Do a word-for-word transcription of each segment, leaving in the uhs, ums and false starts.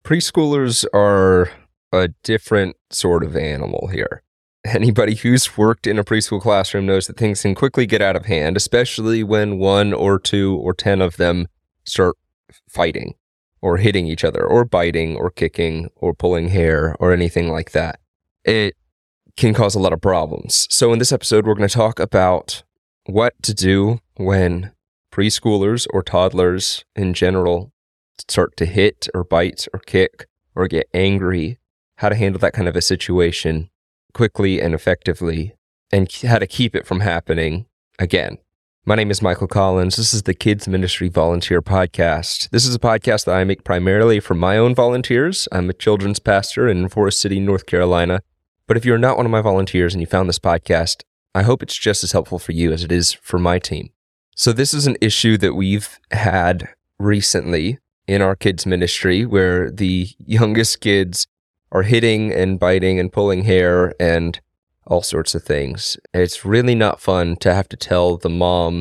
Preschoolers are a different sort of animal here. Anybody who's worked in a preschool classroom knows that things can quickly get out of hand, especially when one or two or ten of them start fighting or hitting each other or biting or kicking or pulling hair or anything like that. It can cause a lot of problems. So in this episode, we're going to talk about what to do when preschoolers or toddlers in general start to hit or bite or kick or get angry, how to handle that kind of a situation quickly and effectively, and how to keep it from happening again. My name is Michael Collins. This is the Kids Ministry Volunteer Podcast. This is a podcast that I make primarily for my own volunteers. I'm a children's pastor in Forest City, North Carolina. But if you're not one of my volunteers and you found this podcast, I hope it's just as helpful for you as it is for my team. So this is an issue that we've had recently in our kids ministry where the youngest kids are hitting and biting and pulling hair and all sorts of things. It's really not fun to have to tell the mom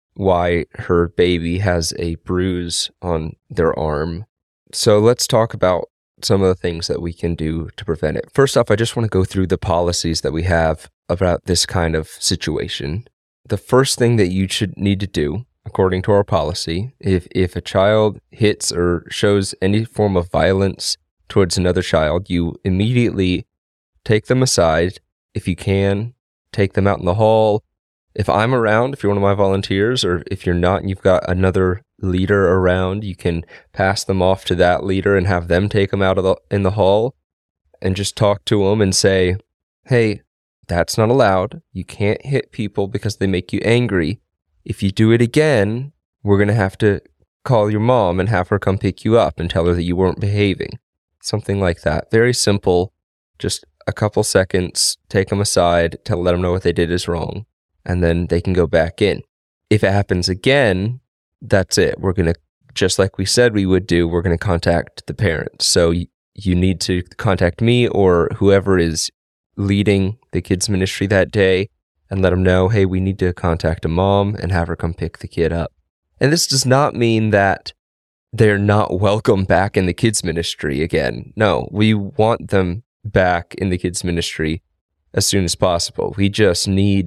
why her baby has a bruise on their arm. So let's talk about some of the things that we can do to prevent it. First off, I just want to go through the policies that we have about this kind of situation. The first thing that you should need to do, according to our policy, if, if a child hits or shows any form of violence towards another child, you immediately take them aside. If you can, take them out in the hall. If I'm around, if you're one of my volunteers, or if you're not and you've got another leader around, you can pass them off to that leader and have them take them out of the, in the hall and just talk to them and say, hey, that's not allowed. You can't hit people because they make you angry. If you do it again, we're going to have to call your mom and have her come pick you up and tell her that you weren't behaving. Something like that. Very simple. Just a couple seconds, take them aside to let them know what they did is wrong, and then they can go back in. If it happens again, that's it. We're going to, just like we said we would do, we're going to contact the parents. So you, you need to contact me or whoever is leading the kids ministry that day and let them know, hey, we need to contact a mom and have her come pick the kid up. And this does not mean that they're not welcome back in the kids ministry again. No, we want them back in the kids ministry as soon as possible. We just need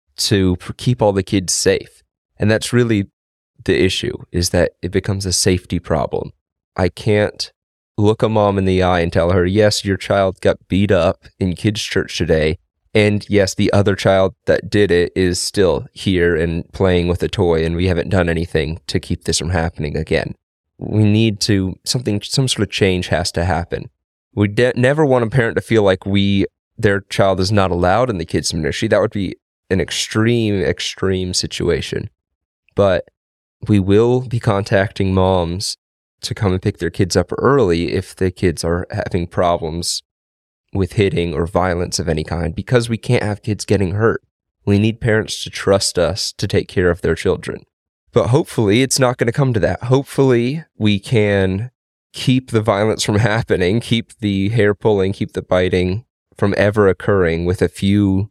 to keep all the kids safe. And that's really the issue, is that it becomes a safety problem. I can't look a mom in the eye and tell her, yes, your child got beat up in kids church today. And yes, the other child that did it is still here and playing with a toy, and we haven't done anything to keep this from happening again. We need to, something, some sort of change has to happen. We de- never want a parent to feel like we, their child is not allowed in the kids ministry. That would be an extreme, extreme situation. But we will be contacting moms to come and pick their kids up early if the kids are having problems with hitting or violence of any kind, because we can't have kids getting hurt. We need parents to trust us to take care of their children. But hopefully it's not going to come to that. Hopefully we can keep the violence from happening, keep the hair pulling, keep the biting from ever occurring with a few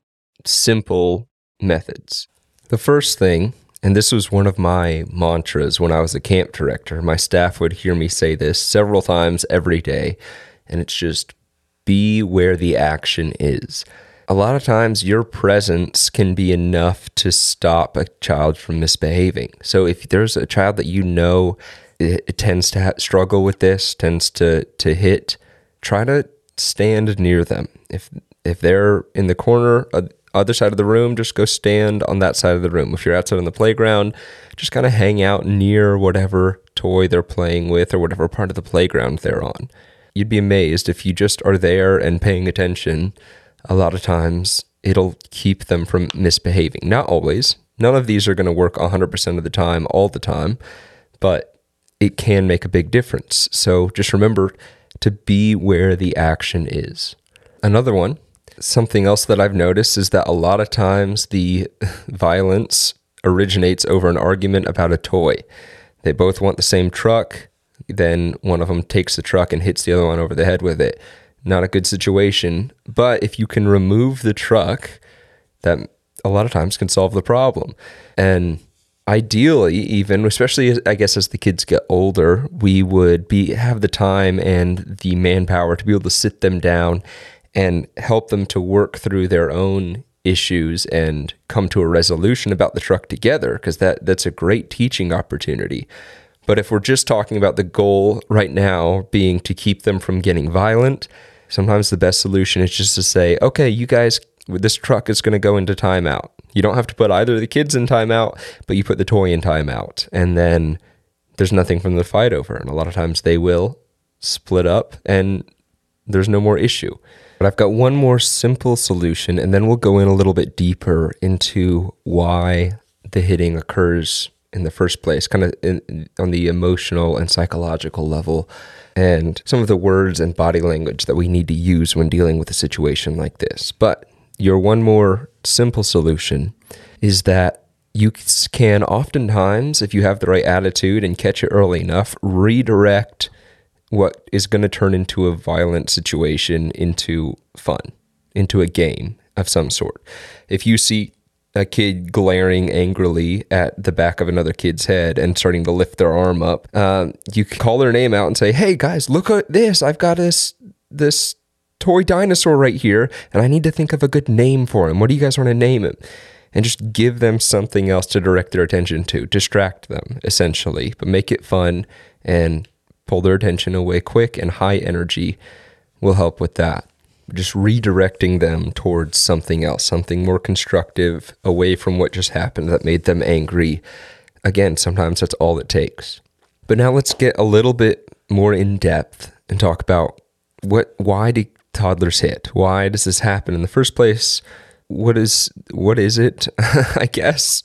simple methods. The first thing, and this was one of my mantras when I was a camp director, my staff would hear me say this several times every day, and it's just be where the action is. A lot of times your presence can be enough to stop a child from misbehaving. So if there's a child that you know it, it tends to ha- struggle with this, tends to, to hit, try to stand near them. If if they're in the corner, uh, other side of the room, just go stand on that side of the room. If you're outside on the playground, just kind of hang out near whatever toy they're playing with or whatever part of the playground they're on. You'd be amazed if you just are there and paying attention. A lot of times it'll keep them from misbehaving. Not always. None of these are going to work one hundred percent of the time, all the time, but it can make a big difference. So just remember to be where the action is. Another one, something else that I've noticed is that a lot of times the violence originates over an argument about a toy. They both want the same truck. Then one of them takes the truck and hits the other one over the head with it. Not a good situation, but if you can remove the truck, that a lot of times can solve the problem. And ideally, even, especially, I guess, as the kids get older, we would be have the time and the manpower to be able to sit them down and help them to work through their own issues and come to a resolution about the truck together, because that, that's a great teaching opportunity. But if we're just talking about the goal right now being to keep them from getting violent, sometimes the best solution is just to say, okay, you guys, this truck is going to go into timeout. You don't have to put either of the kids in timeout, but you put the toy in timeout. And then there's nothing for them to fight over. And a lot of times they will split up and there's no more issue. But I've got one more simple solution, and then we'll go in a little bit deeper into why the hitting occurs in the first place, kind of in, on the emotional and psychological level, and some of the words and body language that we need to use when dealing with a situation like this. But your one more simple solution is that you can oftentimes, if you have the right attitude and catch it early enough, redirect what is going to turn into a violent situation into fun, into a game of some sort. If you see a kid glaring angrily at the back of another kid's head and starting to lift their arm up, um, you can call their name out and say, hey guys, look at this. I've got this, this toy dinosaur right here, and I need to think of a good name for him. What do you guys want to name him? And just give them something else to direct their attention to, distract them essentially, but make it fun and pull their attention away quick, and high energy will help with that. Just redirecting them towards something else, something more constructive, away from what just happened that made them angry. Again, sometimes that's all it takes. But now let's get a little bit more in depth and talk about what, why do toddlers hit? Why does this happen in the first place? What is, what is it? I guess.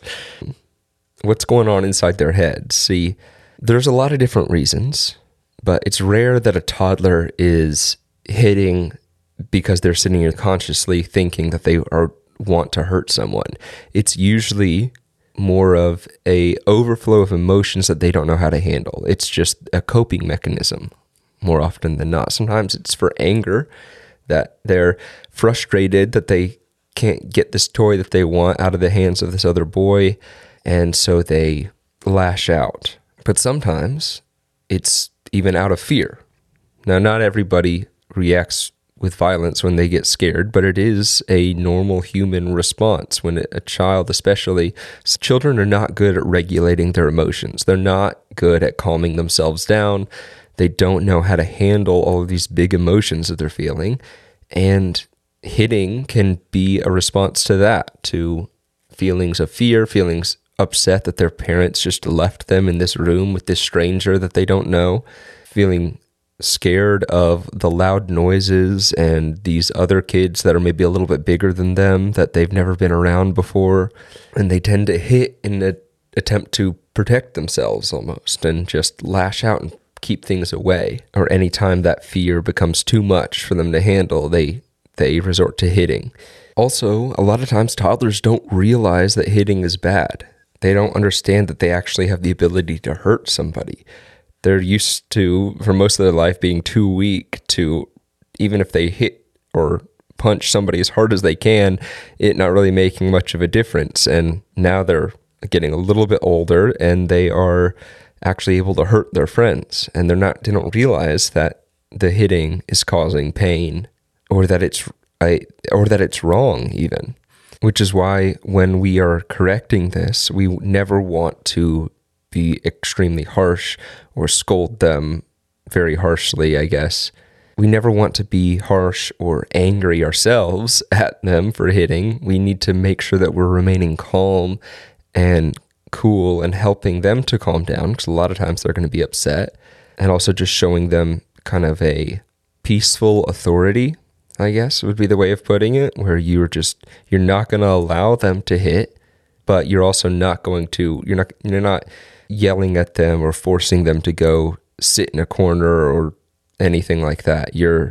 What's going on inside their heads? See, there's a lot of different reasons, but it's rare that a toddler is hitting because they're sitting here consciously thinking that they are want to hurt someone. It's usually more of a overflow of emotions that they don't know how to handle. It's just a coping mechanism more often than not. Sometimes it's for anger, that they're frustrated that they can't get this toy that they want out of the hands of this other boy, and so they lash out. But sometimes it's even out of fear. Now, not everybody reacts with violence when they get scared, but it is a normal human response when a child, especially, children are not good at regulating their emotions. They're not good at calming themselves down. They don't know how to handle all of these big emotions that they're feeling. And hitting can be a response to that, to feelings of fear, feelings upset that their parents just left them in this room with this stranger that they don't know, feeling scared of the loud noises and these other kids that are maybe a little bit bigger than them that they've never been around before. And they tend to hit in an attempt to protect themselves almost, and just lash out and keep things away. Or anytime that fear becomes too much for them to handle, they they resort to hitting. Also, a lot of times toddlers don't realize that hitting is bad. They don't understand that they actually have the ability to hurt somebody. They're used to, for most of their life, being too weak to, even if they hit or punch somebody as hard as they can, it not really making much of a difference. And now they're getting a little bit older and they are actually able to hurt their friends. And they're not, they don't realize that the hitting is causing pain, or that it's, I, or that it's wrong even. Which is why when we are correcting this, we never want to be extremely harsh or scold them very harshly, I guess. We never want to be harsh or angry ourselves at them for hitting. We need to make sure that we're remaining calm and cool and helping them to calm down, because a lot of times they're going to be upset. And also just showing them kind of a peaceful authority, I guess would be the way of putting it, where you're just, you're not going to allow them to hit, but you're also not going to, you're not, you're not yelling at them or forcing them to go sit in a corner or anything like that. You're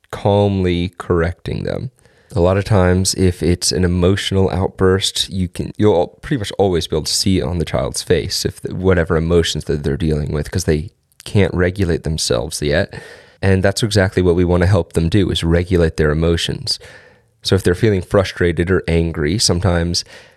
calmly correcting them. A lot of times, if it's an emotional outburst, you can, you'll pretty much always be able to see it on the child's face, if the, whatever emotions that they're dealing with, because they can't regulate themselves yet. And that's exactly what we want to help them do, is regulate their emotions. So if they're feeling frustrated or angry, sometimes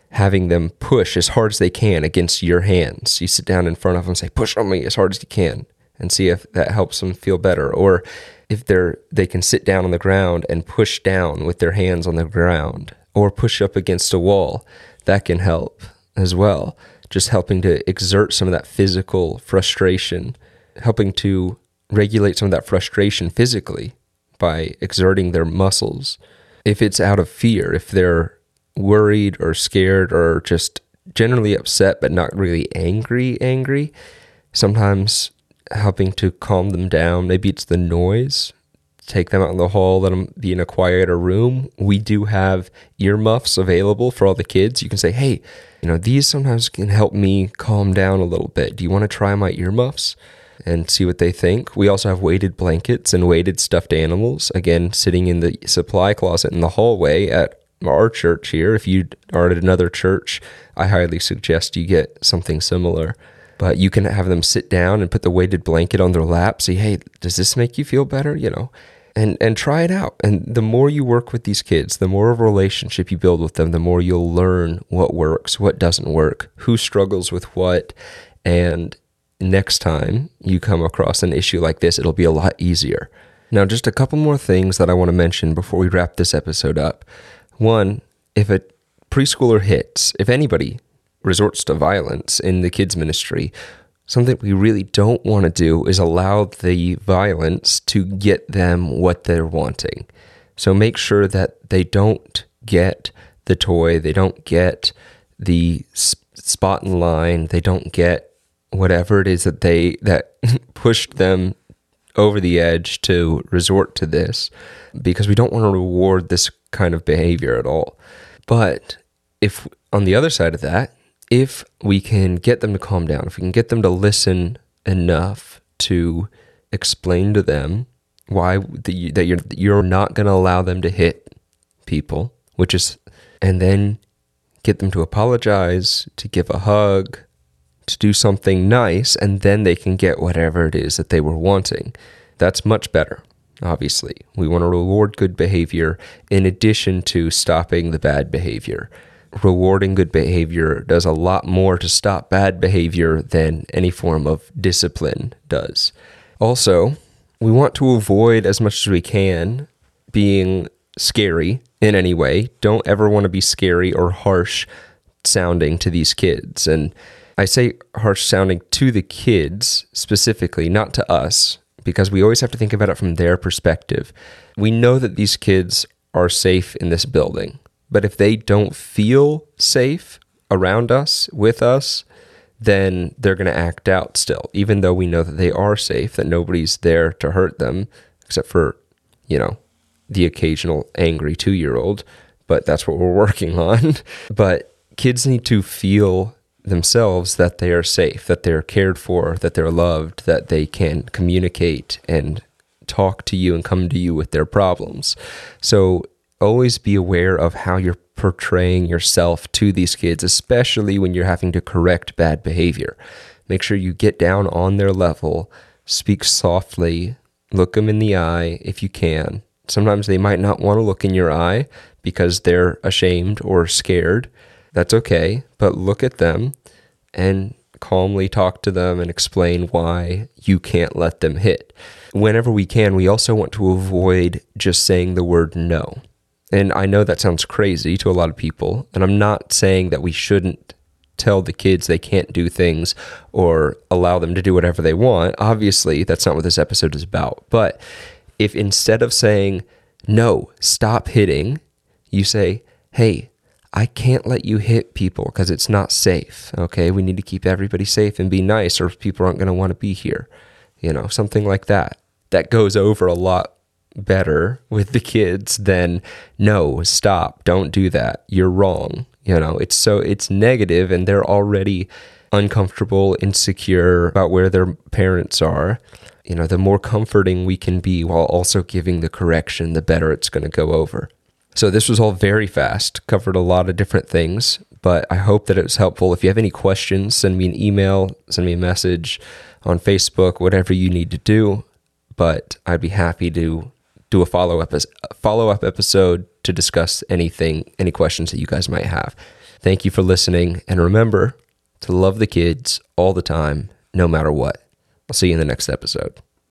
having them push as hard as they can against your hands. You sit down in front of them and say, push on me as hard as you can, and see if that helps them feel better. Or if they're they can sit down on the ground and push down with their hands on the ground, or push up against a wall, that can help as well. Just helping to exert some of that physical frustration, helping to regulate some of that frustration physically by exerting their muscles. If it's out of fear, if they're worried or scared or just generally upset but not really angry, angry, sometimes helping to calm them down. Maybe it's the noise. Take them out in the hall, let them be in a quieter room. We do have earmuffs available for all the kids. You can say, hey, you know, these sometimes can help me calm down a little bit. Do you want to try my earmuffs? And see what they think. We also have weighted blankets and weighted stuffed animals, again, sitting in the supply closet in the hallway at our church here. If you are at another church, I highly suggest you get something similar. But you can have them sit down and put the weighted blanket on their lap, say, hey, does this make you feel better? You know, and, and try it out. And the more you work with these kids, the more of a relationship you build with them, the more you'll learn what works, what doesn't work, who struggles with what, and next time you come across an issue like this, it'll be a lot easier. Now, just a couple more things that I want to mention before we wrap this episode up. One, if a preschooler hits, if anybody resorts to violence in the kids ministry, something we really don't want to do is allow the violence to get them what they're wanting. So make sure that they don't get the toy, they don't get the spot in line, they don't get whatever it is that they that pushed them over the edge to resort to this, because we don't want to reward this kind of behavior at all. But if on the other side of that, if we can get them to calm down, if we can get them to listen enough to explain to them why the, that you're you're not going to allow them to hit people, which is, and then get them to apologize, to give a hug, to do something nice, and then they can get whatever it is that they were wanting. That's much better, obviously. We want to reward good behavior in addition to stopping the bad behavior. Rewarding good behavior does a lot more to stop bad behavior than any form of discipline does. Also, we want to avoid as much as we can being scary in any way. Don't ever want to be scary or harsh sounding to these kids. And I say harsh sounding to the kids specifically, not to us, because we always have to think about it from their perspective. We know that these kids are safe in this building, but if they don't feel safe around us, with us, then they're going to act out still, even though we know that they are safe, that nobody's there to hurt them, except for, you know, the occasional angry two-year-old, but that's what we're working on. But kids need to feel themselves that they are safe, that they're cared for, that they're loved, that they can communicate and talk to you and come to you with their problems. So always be aware of how you're portraying yourself to these kids, especially when you're having to correct bad behavior. Make sure you get down on their level, speak softly, look them in the eye if you can. Sometimes they might not want to look in your eye because they're ashamed or scared. That's okay, but look at them and calmly talk to them and explain why you can't let them hit. Whenever we can, we also want to avoid just saying the word no. And I know that sounds crazy to a lot of people, and I'm not saying that we shouldn't tell the kids they can't do things or allow them to do whatever they want. Obviously, that's not what this episode is about. But if instead of saying, no, stop hitting, you say, hey, I can't let you hit people because it's not safe, okay? We need to keep everybody safe and be nice, or people aren't going to want to be here. You know, something like that. That goes over a lot better with the kids than, no, stop, don't do that, you're wrong. You know, it's so, it's negative, and they're already uncomfortable, insecure about where their parents are. You know, the more comforting we can be while also giving the correction, the better it's going to go over. So this was all very fast, covered a lot of different things, but I hope that it was helpful. If you have any questions, send me an email, send me a message on Facebook, whatever you need to do. But I'd be happy to do a follow-up follow-up episode to discuss anything, any questions that you guys might have. Thank you for listening. And remember to love the kids all the time, no matter what. I'll see you in the next episode.